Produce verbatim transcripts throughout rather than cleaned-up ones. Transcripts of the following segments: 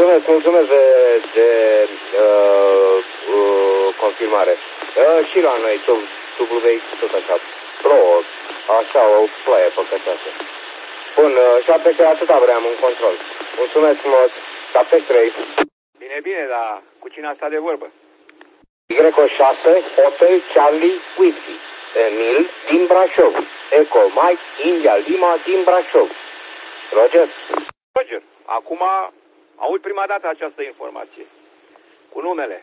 mulțumesc, mulțumesc de, de uh, uh, confirmare. Uh, și la noi, sub, sub V X, tot așa, plouă, așa, o ploaie păcătoasă. Bun, uh, șapte trei, atâta vreau în control. Mulțumesc frumos, șapte trei. Bine, bine, dar cu cine a stat de vorbă? Y șase, Hotel Charlie Whiskey, Emil din Brașov, Eco Mike, India Lima din Brașov. Roger? Roger, acum aud prima dată această informație. Cu numele.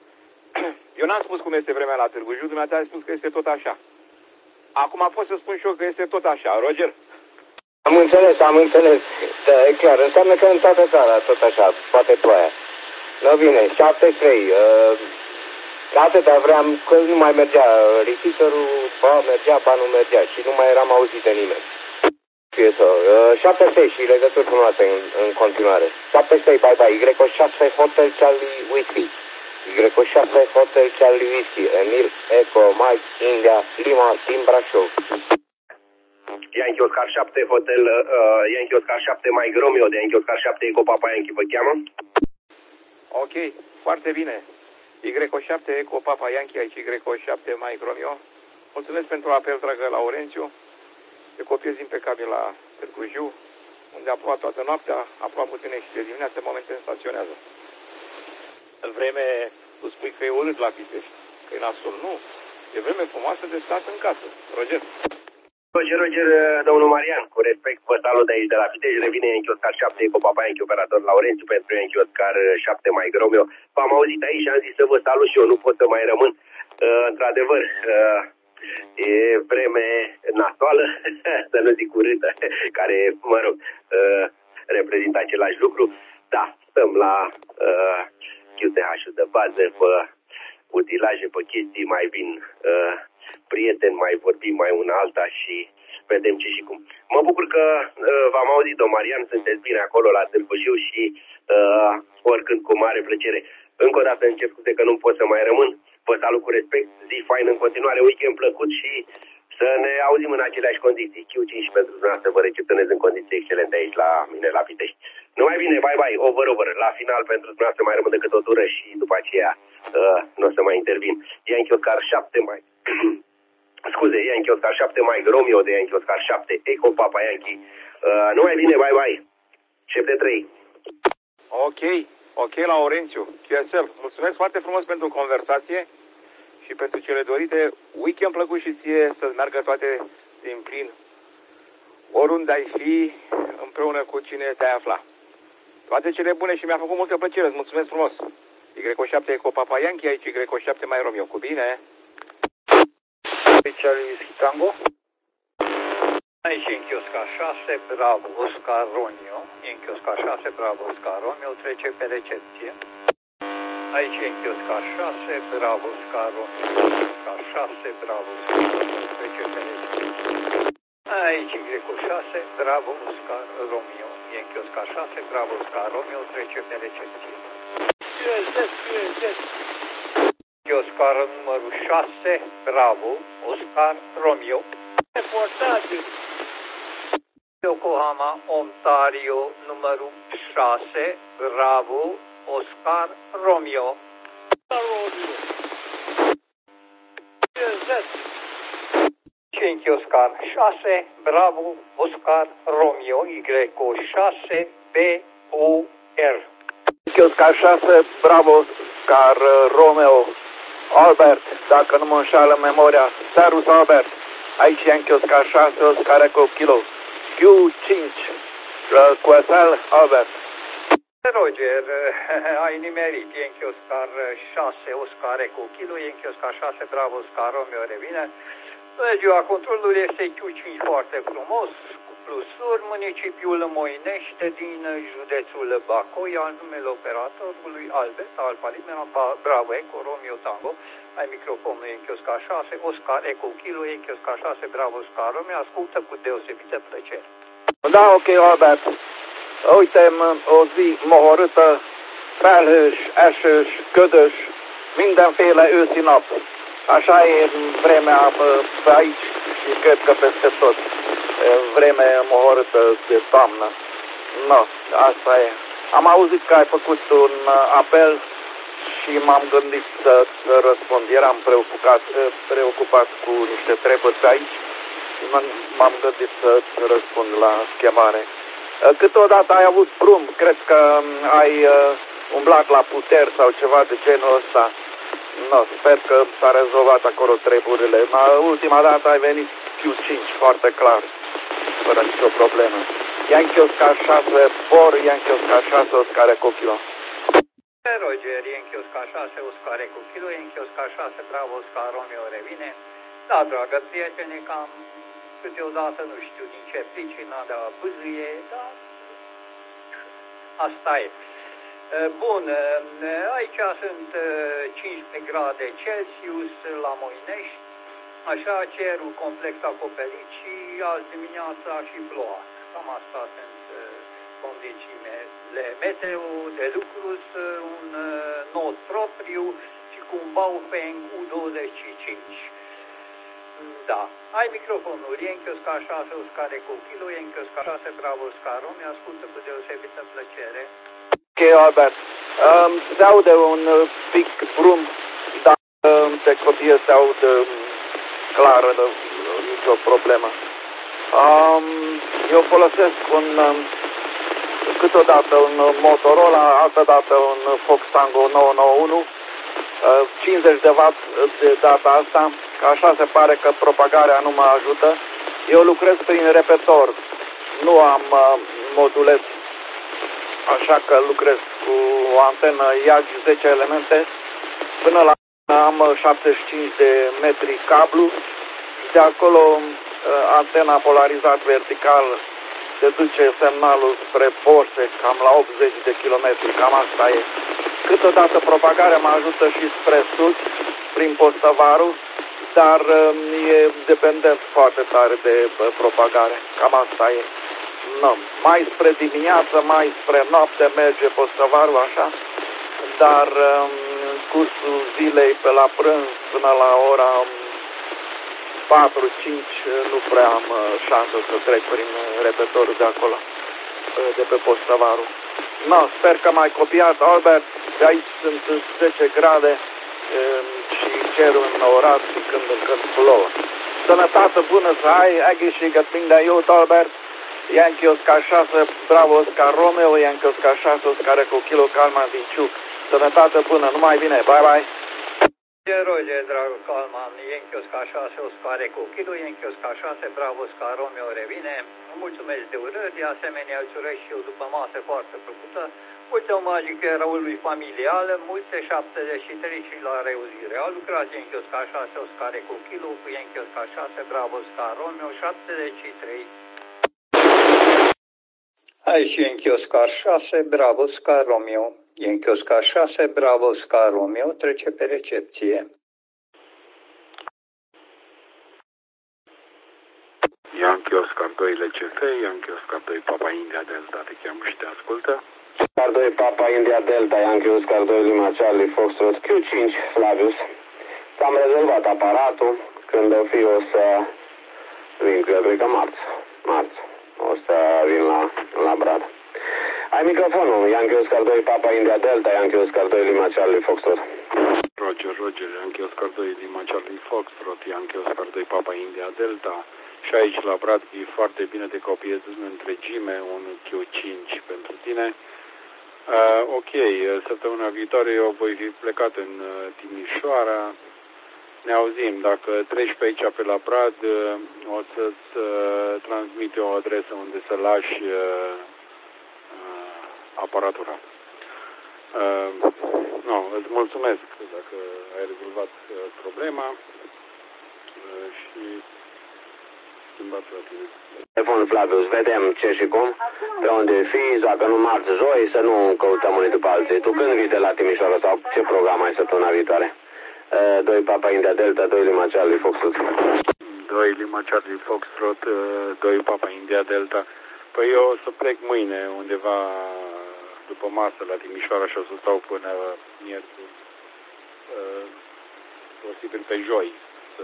Eu n-am spus cum este vremea la Târgu Jiu, dumneata a spus că este tot așa. Acum pot să spun și eu că este tot așa, Roger? Am înțeles, am înțeles. Da, e clar, înseamnă că în toată țara tot așa, poate ploaia. No, bine, șapte trei. Uh, atâta vreau, că nu mai mergea repeaterul, ba mergea, ba nu mergea și nu mai eram auzit de nimeni. Uh, șapte trei și legături frumoase în, în continuare. șapte trei, bye bye. Y șase, Hotel Charlie Whiskey. Y șase, Hotel Charlie Whiskey. Emil, Eco, Mike, India, Lima, din Brașov. Yankee Oscar șapte, Hotel uh, Yankee Oscar șapte, Mike Romeo de Yankee Oscar șapte, Eco Papa Yankee, vă cheamă? Ok, foarte bine. Y șapte, Eco Papa Yankee, aici Y șapte, Mike Romeo. Mulțumesc pentru apel, dragă Laurențiu. Te copiez impecabil la Târgu Jiu, unde a plouat toată noaptea, a plouat puțin și de dimineață, în momente staționează. În vreme, tu spui că e urât la Pitești, că e nasul. Nu, e vreme frumoasă de stat în casă. Roger. Roger, Roger, domnul Marian, cu respect, vă salut de aici de la Pitești, revine Yankee Oscar șapte, Eco Papa Yankee, operator Laurențiu pentru Yankee Oscar șapte, Mike Romeo. V-am auzit aici și am zis să vă salut și eu, nu pot să mai rămân. Uh, într-adevăr, uh, e vreme nasoală, să nu zic urâtă, care, mă rog, uh, reprezintă același lucru. Da, stăm la uh, Q T H-ul de bază, pe utilaje, pe chestii, mai vin uh, prieteni, mai vorbim mai una alta și vedem ce și cum. Mă bucur că uh, v-am auzit-o, Marian, sunteți bine acolo la Târgu Jiu și uh, oricând cu mare plăcere. Încă o dată încep scuze că nu pot să mai rămân. Vă salut cu respect, zi fain în continuare, weekend plăcut și să ne auzim în aceleași condiții. Q cinci pentru dumneavoastră vă recepționez în condiții excelente aici la mine, la Pitești. Numai bine, bye bye, over, over. La final pentru dumneavoastră mai rămân decât o tură și după aceea uh, nu o să mai intervin. Yankee Oscar șapte mai... Scuze, Yankee Oscar șapte, Mike Romeo de Yankee Oscar șapte, Eco Papa Yankee. Uh, numai bine, bye bye. Șef de trei. Ok, ok, Laurențiu, Q S L. Mulțumesc foarte frumos pentru conversație și pentru cele dorite. Weekend plăcut și ție, să-ți meargă toate din plin. Oriunde ai fi, împreună cu cine te-ai afla. Toate cele bune și mi-a făcut multă plăcere, îți mulțumesc frumos. Y șapte, Eco Papa Yankee, aici Y șapte, mai Romeo. Cu bine? Charlie Whiskey Tango. Aici Yankee Oscar șase, Bravo, Oscar Romeo. Yankee Oscar șase, Bravo, Oscar Romeo, trece pe recepție. Aici Yankee Oscar șase, Bravo, Oscar Romeo. Oscar șase, Bravo, Oscar Romeo, trece pe recepție. Aici Y șase, Bravo, Oscar Romeo. Yankee Oscar șase, Bravo, Oscar Romeo, trece pe recepție. U S S, U S S. Oscar numărul șase, Bravo, Oscar Romeo. Reportat Yokohama, Ontario, numărul șase, Bravo, Oscar Romeo. Yankee Oscar șase, Bravo, Oscar Romeo, Y șase, B U R. Yankee Oscar șase, Bravo, Oscar Romeo. Albert, dacă nu mă înșală memoria, Servus Albert, aici Yankee Oscar șase, Oscar Eco Kilo, Q cinci, Q S L, Albert. Roger, ai nimerit, Yankee Oscar șase, Oscar Eco Kilo, Yankee Oscar șase, Bravo, Oscar Romeo revine. Bună ziua, controlul este Q cinci foarte frumos, cu plusuri, municipiul Moinește din județul Bacău, al numele operatorului Albert, Alfa Limera, Bravo, Eco, Romeo, Tango, ai microfonul Yankee Oscar șase, Oscar Eco Kilo, Yankee Oscar șase, Bravo, Oscar Romeo, ascultă cu deosebită plăcere. Da, ok, Albert. Uite, o zi mohorâtă, felhős, esős, ködös, mindenféle őszi nap. Așa e vremea pe aici și cred că peste tot. Vreme mohorâtă de toamnă. No, asta e. Am auzit că ai făcut un apel și m-am gândit să, să răspund. Eram preocupat, preocupat cu niște treburi pe aici. M-am gândit să răspund la chemare. Câteodată ai avut brum, cred că ai umblat la puteri sau ceva de genul ăsta. No, sper că s-a rezolvat acolo treburile. Ultima dată ai venit Q cinci, foarte clar, fără nicio problemă. Yankee Oscar șase, Bor, Yankee Oscar șase, Oscar Eco Kilo. Roger, Yankee Oscar șase, Oscar Eco Kilo, Yankee Oscar șase, Bravo, Oscar Romeo revine. Da, dragă prietene, cam câteodată nu știu din ce pricină de a bâzâie, dar asta e. Bun, aici sunt cincisprezece grade Celsius la Moinești, așa cerul complex acoperit și azi dimineața și ploua. Cam asta sunt condițiile meteo de lucru, un not propriu și cu un Baofeng U douăzeci și cinci. Da, ai microfonul, Yankee Oscar șase, Oscar Eco Kilo, Yankee Oscar șase, Bravo, Oscar Romeo, ascultă cu deosebită plăcere. Ok, Albert, um, se aude un uh, pic brum, dar uh, te copie se aude um, clar, uh, nicio problemă. Um, eu folosesc un, um, câteodată un Motorola, altădată un Fox Tango nouă nouă unu, uh, cincizeci de watt de data asta, că așa se pare că propagarea nu mă ajută. Eu lucrez prin repetor, nu am uh, modulet. Așa că lucrez cu o antenă I A G zece elemente, până la am șaptezeci și cinci de metri cablu și de acolo antena polarizat vertical se duce semnalul spre Borse, cam la optzeci de kilometri, cam asta e. Câteodată propagarea mă ajută și spre sud, prin Postăvaru, dar e dependent foarte tare de propagare, cam asta e. No, mai spre dimineață, mai spre noapte merge Postăvaru, așa, dar în cursul zilei pe la prânz până la ora patru cinci nu prea am șansă să trec prin repetorul de acolo, de pe Postăvaru. No, sper că m-ai copiat, Albert, de aici sunt zece grade și cerul înnorat și când în când plouă. Sănătate bună să ai, egészséget minden jót, Albert. Yankee Oscar șase, Bravo Oscar Romeo, Yankee Oscar șase, Oscar Eco Kilo, Calman Vinciuc. Sănătate bună, numai bine, bye bye! Roger, dragă Calman, Yankee Oscar șase, Oscar Eco Kilo, Yankee Oscar șase, Bravo Oscar Romeo revine. Mulțumesc de urări, de asemenea îți urez și eu după masă foarte plăcută. Multe omagică eraului familial, multe șaptezeci și trei și la reuzire. Au lucrat Yankee Oscar șase, Oscar Eco Kilo, cu Yankee Oscar șase, Bravo Oscar Romeo, șaptezeci și trei. Aici Yankee Oscar șase, Bravo Oscar Romeo. Yankee Oscar șase, Bravo Oscar Romeo trece pe recepție. Yankee Oscar doi L C F, Yankee Oscar doi Papa India Delta, te cheamă și te ascultă. Oscar doi Papa India Delta, Yankee Oscar doi Lima Charlie Foxtrot Q cinci, Flavius. Am rezolvat aparatul, când o fi o să vin, cred că marți, marți, o să vin la, la Brad. Ai microfonul, Yankee Oscar doi Papa India Delta, Yankee Oscar doi Lima Charlie Foxtrot. Roger, Roger, Yankee Oscar doi Lima Charlie Foxtrot, Yankee Oscar doi Papa India Delta. Și aici la Brad e foarte bine de copiez în întregime, un Q cinci pentru tine. Uh, ok, săptămâna viitoare eu voi fi plecat în uh, Timișoara. Ne auzim, dacă treci pe aici pe la Brad, uh, o să-ți uh, transmit o adresă unde să lași uh, uh, aparatura. Uh, no, îți mulțumesc dacă ai rezolvat uh, problema uh, și schimbat la tine. Telefon Flavius, vedem ce și cum, pe unde fi, dacă nu marți, joi, să nu căutăm unii după alții. Tu când vii de la Timișoara sau ce program ai săptămâna viitoare? doi Papa India Delta, doi Lima Charlie Foxtrot. doi Lima Charlie Foxtrot, doi Papa India Delta. Păi eu o să plec mâine undeva după masă la Timișoara și o să stau până miercuri. Posibil pe joi să,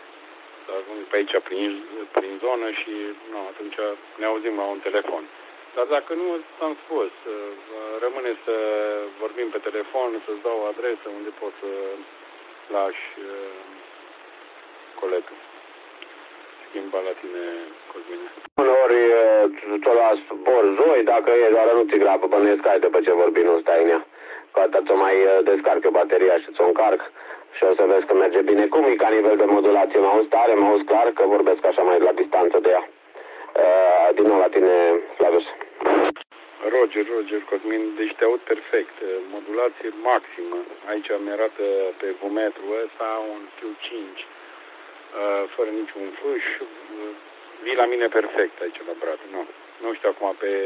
să ajung pe aici prin, prin zonă și nu, atunci ne auzim la un telefon. Dar dacă nu, ți-am spus, rămâne să vorbim pe telefon, să-ți dau o adresă unde poți să lași colegul. Schimba la tine, Cosmine. Uneori ți-o las ori joi, dacă e, dar nu ți grabă, bănuiesc că ai după ce vorbi, nu stai în ea. Că atât ți-o mai descarc eu bateria și ți-o încarc și o să vezi că merge bine. Cum e ca nivel de modulație? Mă auzi tare, mă auzi clar, că vorbesc așa mai la distanță de ea. Din nou la tine, Flavius. Roger, Roger, Cosmin, deci te aud perfect. Modulație maximă. Aici mi arată pe vometrul ăsta un Q cinci, fără niciun fâș. Vii la mine perfect aici la Brad. Nu, nu știu acum pe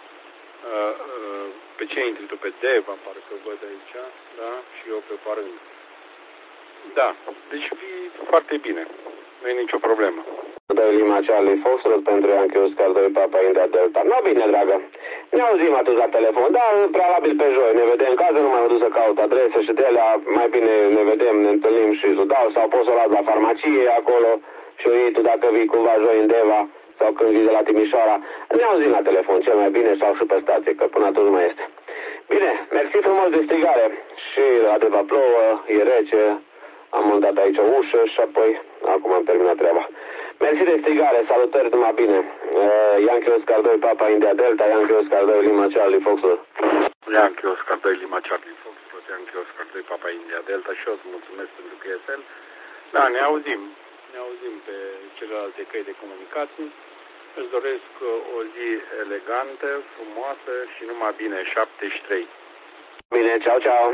pe ce intri tu, pe Deva, parcă văd aici, da? Și eu pe Parând. Da, deci vii foarte bine. Nu e nicio problemă. Doi Lima Charlie Foxtrot pentru Yankee Oscar doi Papa India Delta. Nu, bine, dragă. Ne auzim atunci la telefon, dar prealabil pe joi. Ne vedem în cază, nu mai mă duc să caut adrese și de alea, mai bine ne vedem, ne întâlnim și îți dau, sau poți să o las la farmacie acolo și o iei tu dacă vii cumva joi în Deva sau când vii de la Timișoara. Ne auzim la telefon, cel mai bine, sau și pe stație, că până atunci nu mai este. Bine, mersi frumos de strigare și la Deva plouă, e rece. Am montat aici o ușă și apoi, acum am terminat treaba. Mersi de strigare, salutări, numai bine. Uh, Yankee Oscar doi Papa India Delta, Yankee Oscar doi Lima Charlie Foxtrot. Yankee Oscar doi Lima Charlie Foxtrot, Yankee Oscar doi Papa India Delta și eu îți mulțumesc pentru Q S L. Da, ne auzim. Ne auzim pe celelalte căi de comunicații. Îți doresc o zi elegantă, frumoasă și numai bine, șaptezeci și trei. Bine, ceau, ceau.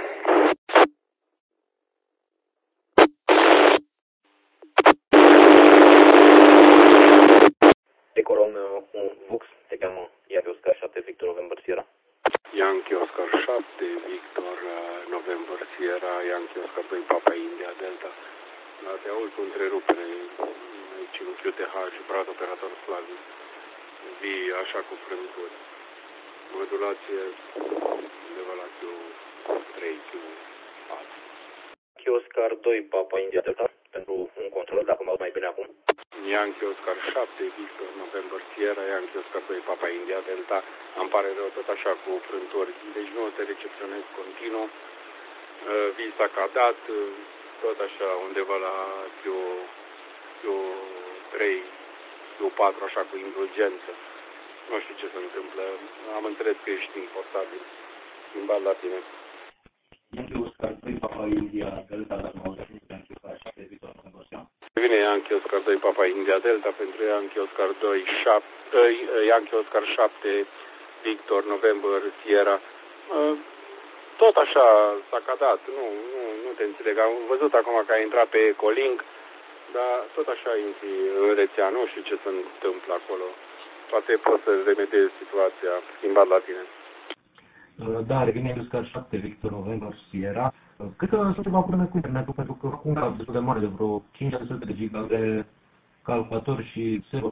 Decolo un Vux, te cheamă Yankee Oscar șapte Victor November Sierra. Yankee Oscar șapte Victor November Sierra, Yankee Oscar doi Papa India Delta. La te aud cu întrerupere aici în Q T H și Brad operator Flavius. Vii așa cu frânturi. Modulație undeva la Q trei, Q patru. Yankee Oscar doi Papa India Delta pentru un control, dacă mă aud mai bine acum. Yankee Oscar șapte Victor November Sierra, Yankee Oscar doi Papa India Delta. Îmi pare rău, tot așa cu frânturi, deci nu te recepționez continuu. Vii sacadat, tot așa undeva la Q trei, Q patru, așa cu indulgență. Nu știu ce se întâmplă. Am înțeles că ești importabil. Schimbat la tine. Yankee Oscar doi Papa India Delta, dacă mă auzi, Yankee Oscar șapte Victor November Sierra. Vine Yankee Oscar doi Papa India Delta pentru Yankee Oscar doi, șapte, Yankee Oscar șapte Victor November Sierra. Tot așa s-a cadat, nu, nu, nu te înțeleg. Am văzut acum că ai intrat pe Ecolink, dar tot așa intri în rețea, nu știu ce se întâmplă acolo. Poate poți să remediezi situația, schimbat la tine. Da, revine Oscar șapte Victor November Sierra. Cred că sunt ceva probleme cu internetul, pentru că acum am destul de mare, de vreo cinci sute de giga de calculator și